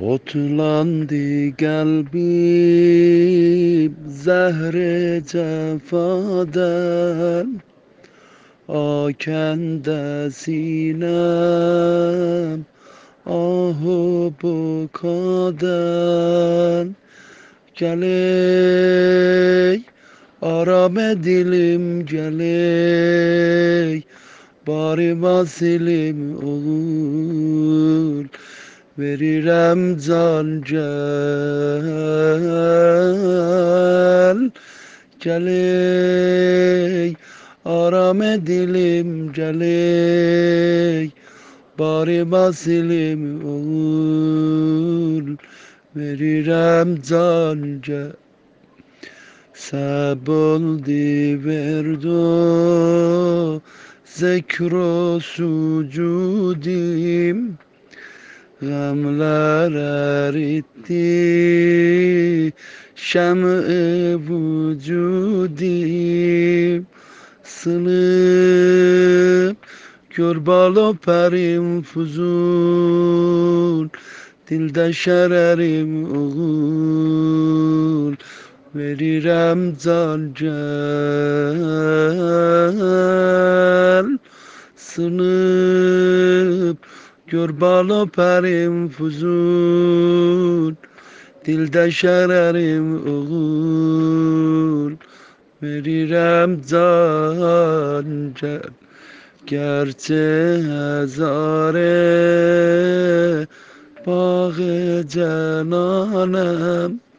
Otlandı kalbim zehre cefadan, akende sinem ahu bu kaden. Geley aram dilim geley, bari vasilim olur. Verirem can gel. Geley aram dilim geley, bari vasilim olur. Verirem can gel. Seboldi verdo zekro sucudim, gamler eritti şem-i vücudim. Sınıp gör balo perim fuzul, dilde şererim oğul. Verirem can gel. Sınıp gör balo perim fuzul, dilde şererim oğul. Verirem can gel. Gerçi hezare bağı cenanem,